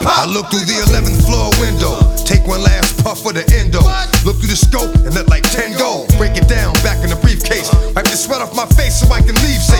I look through the 11th floor window, take one last puff of the endo. Look through the scope and let like 10 go. Break it down back in the briefcase. Wipe the sweat off my face so I can leave